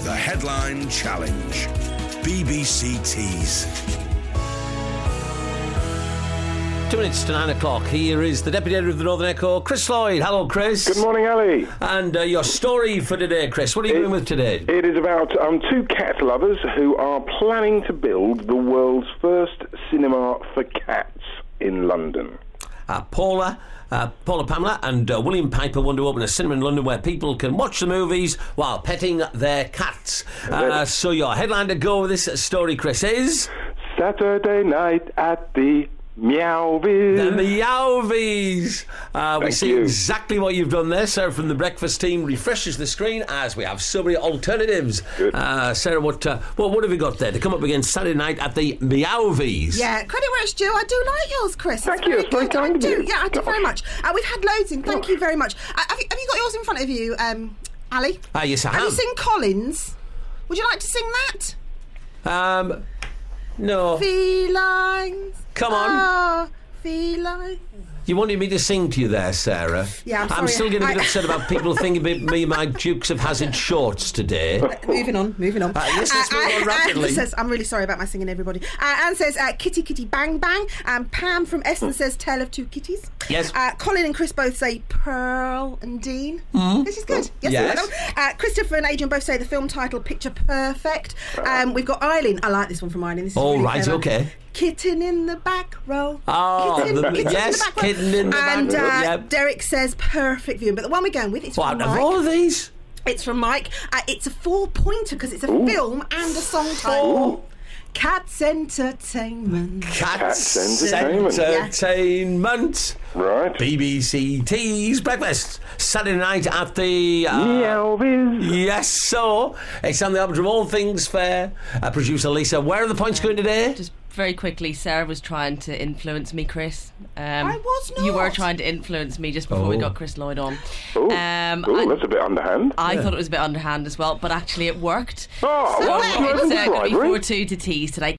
The Headline Challenge. BBC Tees. 2 minutes to 9 o'clock. Here is the Deputy Editor of the Northern Echo, Chris Lloyd. Hello, Chris. Good morning, Ali. And your story for today, Chris. What are you doing with today? It is about two cat lovers who are planning to build the world's first cinema for cats in London. Paula Pamela and William Piper want to open a cinema in London where people can watch the movies while petting their cats. So your headline to go with this story, Chris, is... Saturday night at the Meowvies. The Meowvies. We see exactly what you've done there. Sarah from the Breakfast team refreshes the screen as we have so many alternatives. Sarah, what have you got there to come up against Saturday night at the Meowvies? Yeah, credit where it's due. I do like yours, Chris. Thank you. It's very kind of you. Yeah, I do very much. We've had loads in. Thank you very much. Have you got yours in front of you, Ali? Yes, I have. Have you seen Collins? Would you like to sing that? No. Felines. Come on. Ah, felines. You wanted me to sing to you there, Sarah? Yeah, I'm still getting a bit upset about people thinking me my Dukes of Hazzard shorts today. Moving on. Yes, let's move on rapidly. Anne says, I'm really sorry about my singing, everybody. Anne says, kitty, kitty, bang, bang. And Pam from Essen says, Tale of Two Kitties. Yes. Colin and Chris both say Pearl and Dean. This is good. Yes. Christopher and Adrian both say the film title Picture Perfect. We've got Eileen. I like this one from Eileen. This is really right, clever. okay. Kitten in the back row. Kitten in the back row. And Derek says perfect view. But the one we're going with is from Mike. Of all of these? It's from Mike. It's a 4-pointer because it's a film and a song title. Cats Entertainment. Cats Entertainment. Entertainment. Right. BBC Tees Breakfast. Saturday night at the... Meowvies. Yes, so it's on the album from All Things Fair. Producer Lisa, where are the points going today? Just very quickly, Sarah was trying to influence me, Chris. I was not. You were trying to influence me just before we got Chris Lloyd on. That's a bit underhand. I thought it was a bit underhand as well, but actually it worked. Oh, so well, it's going to be 4-2 to Tees today.